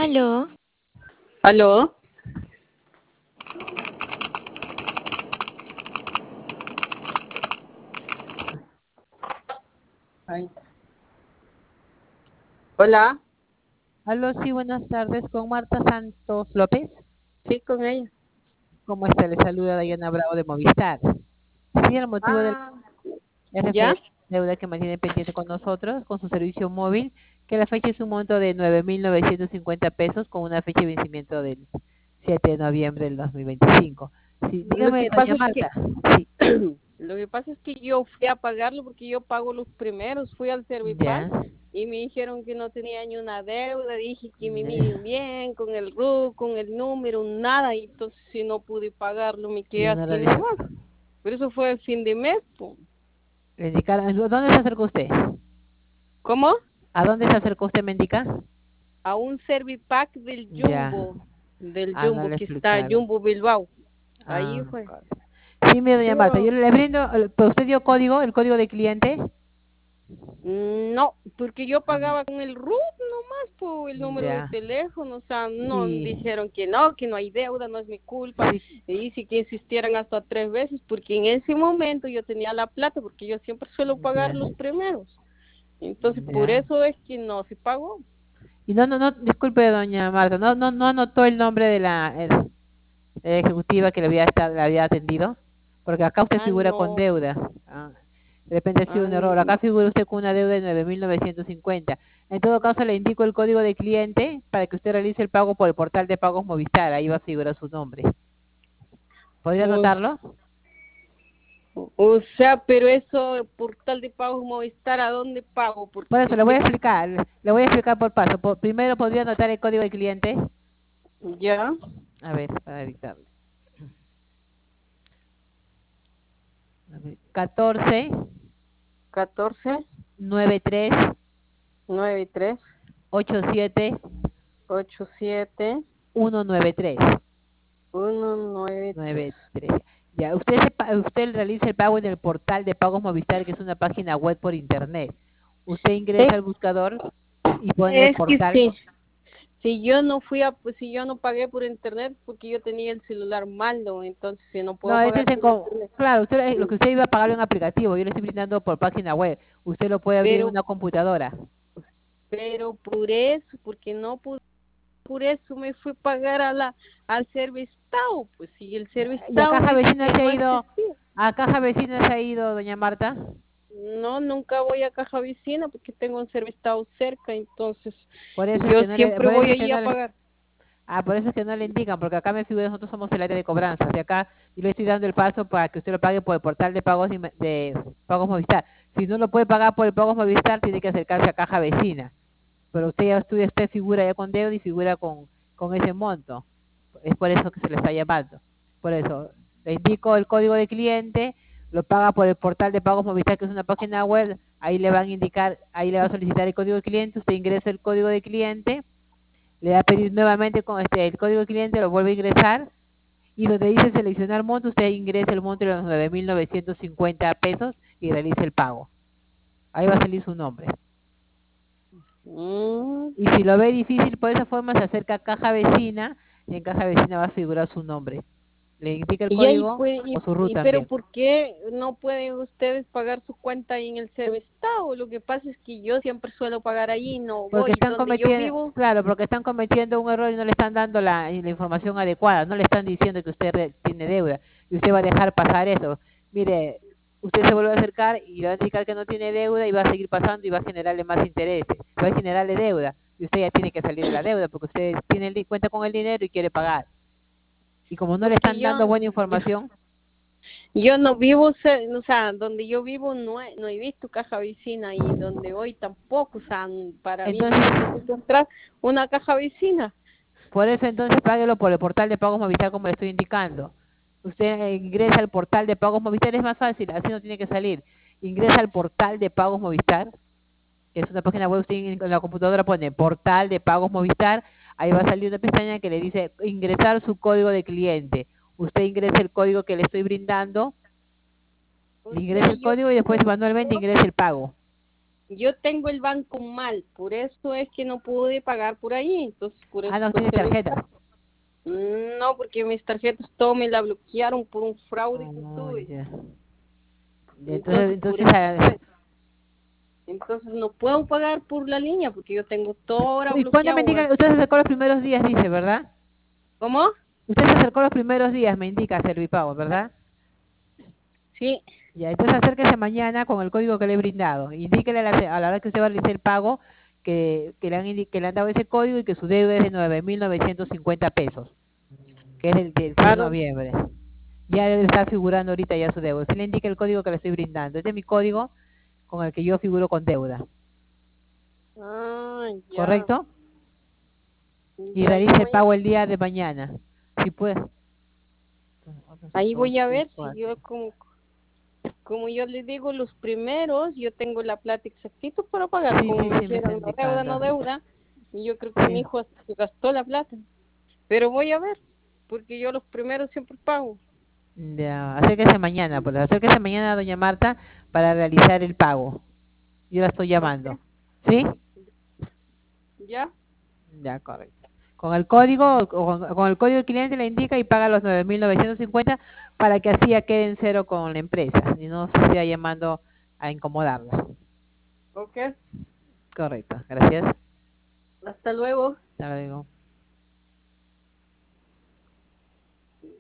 Aló, ¿Aló? Ay. Hola, Aló, sí, buenas tardes, con Marta Santos López. sí, con ella. ¿Cómo está? Le saluda Dayana Bravo de Movistar. Sí, el motivo del Ah, es ¿ya? referente a la deuda que mantiene pendiente con nosotros, con su servicio móvil, que la fecha es un monto de 9.950 pesos con una fecha de vencimiento del 7 de noviembre del 2025. Sí, Lo dígame, que doña pasa es que Marta. Sí, lo que pasa es que yo fui a pagarlo porque yo pago los primeros, fui al Servipack ya, y me dijeron que no tenía ni una deuda, dije que me ya, miren bien con el RUC, con el número, nada, y entonces si no pude pagarlo me quedé ya no así realiza. nomás. Pero eso fue el fin de mes, po. Le indicaron, ¿dónde se acercó usted? ¿Cómo? ¿A dónde se acercó usted, me indica? A un Servipack Ya, del no Jumbo le que está explicaron. Jumbo Bilbao. Ahí Ah, fue. sí, mire, doña Marta, yo Yo le brindo, pero usted dio código, el código de cliente. No, porque yo Ah, pagaba con el RUT nomás por el número de ya, teléfono, o sea, no sí, dijeron que no hay deuda, no es mi culpa, sí, y dice que insistieran hasta 3 veces, porque en ese momento yo tenía la plata, porque yo siempre suelo pagar ya, los primeros, entonces por ya. eso es que no se pagó. Y no, disculpe, doña Marta, no anotó el nombre de la ejecutiva que le había atendido, porque acá usted Ah, figura con no, deuda. Ah, de repente ha sido ah, un error. Acá figura usted con una deuda de 9.950. En todo caso, le indico el código de cliente para que usted realice el pago por el portal de pagos Movistar. Ahí va a figurar su nombre. ¿Podría o, anotarlo? o sea, pero eso, portal de pagos Movistar, ¿a dónde pago? Por Porque eso si es que, le voy a explicar por paso. Primero podría anotar el código de cliente. ya, A ver, para dictarle. A ver, 14 14, 93 93, 87 87, 193 193. 93. Ya, usted realiza el pago en el portal de pagos Movistar, que es una página web por internet. Usted Sí, ingresa al buscador y pone es que portal. sí. Si yo no pues si yo no pagué por internet porque yo tenía el celular malo, entonces si no puedo No, pagar por internet. claro, lo que usted iba a pagar en un aplicativo, yo le estoy brindando por página web. Usted lo puede abrir en Pero, una computadora. pero por eso, porque no pude, por eso me fui a pagar al Servistao, pues si el Y a Servistao Caja dice Vecina que se ha no ido, existía. a Caja Vecina se ha ido, doña Marta. No, nunca voy a Caja Vecina porque tengo un Servistao cerca, entonces Por eso es yo que no le, siempre por eso voy es que allí a no le, pagar. por eso es que no le indican, porque acá me figura, nosotros somos el área de cobranzas, de acá yo le estoy dando el paso para que usted lo pague por el portal de pagos de pagos Movistar. Si no lo puede pagar por el pagos Movistar, tiene que acercarse a Caja Vecina. Pero usted figura ya con deuda y figura con ese monto. Es por eso que se le está llamando. Por eso, le indico el código de cliente, lo paga por el portal de pagos Movistar, que es una página web, ahí le van a indicar, ahí le va a solicitar el código de cliente, usted ingresa el código de cliente, le va a pedir nuevamente con el código de cliente, lo vuelve a ingresar, y donde dice seleccionar monto, usted ingresa el monto de los 9.950 pesos y realiza el pago. Ahí va a salir su nombre. Mm. Y si lo ve difícil, por esa forma se acerca a caja vecina y en caja vecina va a figurar su nombre. Le indica el Y ahí código puede, o su RUT pero también. ¿por qué no pueden ustedes pagar su cuenta ahí en el Servistado? Lo que pasa es que yo siempre suelo pagar ahí, no Porque voy están donde yo cometiendo, vivo, claro, porque están cometiendo un error y no le están dando la información adecuada, no le están diciendo que usted tiene deuda y usted va a dejar pasar eso. Mire, usted se vuelve a acercar y le va a indicar que no tiene deuda y va a seguir pasando y va a generarle más intereses, va a generarle deuda y usted ya tiene que salir de la deuda porque usted cuenta con el dinero y quiere pagar. Y como no le porque están dando buena información, yo no vivo, o sea, donde yo vivo no he visto caja vecina y donde voy tampoco, o sea, para mí entonces, no necesito entrar una caja vecina. por eso entonces páguelo por el portal de pagos Movistar como le estoy indicando. Usted ingresa al portal de pagos Movistar, es más fácil, así no tiene que salir. Ingresa al portal de pagos Movistar, que es una página web, usted en la computadora pone portal de pagos Movistar, ahí va a salir una pestaña que le dice ingresar su código de cliente. Usted ingresa el código que le estoy brindando, O le sea, ingresa el código y después manualmente ingresa el pago. yo tengo el banco mal, por eso es que no pude pagar por ahí, entonces por eso Ah, no pues, tiene tarjeta. no, porque mis tarjetas todo me la bloquearon por un fraude que Oh, tuve. ya. Entonces, por Entonces, eso pues, entonces no puedo pagar por la línea porque yo tengo todo ahora ¿y cuándo me bloqueado. indica? Usted se acercó los primeros días, dice, ¿verdad? ¿Cómo? Usted se acercó los primeros días, me indica Servipago, ¿verdad? Sí. Ya, entonces acérquese mañana con el código que le he brindado. Indíquele a la hora que usted va a realizar el pago que le han dado ese código y que su deuda es de 9.950 pesos, que es del 6 de Claro. noviembre. Ya debe estar figurando ahorita ya su deuda. Usted le indica el código que le estoy brindando. Este es mi código con el que yo figuro con deuda. Ah, ya. ¿Correcto? Y Ya, yo realice el mañana. pago el día de mañana. Si puede. Ahí Dos voy a y ver si cuatro. yo como yo les digo, los primeros, yo tengo la plata exactito para pagar, Sí, como sí, me sí, me está dijeron, no deuda, no indicando. deuda, y yo creo que mi Sí. hijo hasta se gastó la plata, pero voy a ver, porque yo los primeros siempre pago. Ya, acérquese mañana, pues acérquese mañana, doña Marta, para realizar el pago. Yo la estoy Ok, llamando. ¿Sí? ya, Ya, correcto. Con el código, con el código del cliente le indica y paga los 9.950 para que así ya quede en cero con la empresa y no se siga llamando a incomodarla. ok, Correcto, gracias. hasta luego. Hasta luego.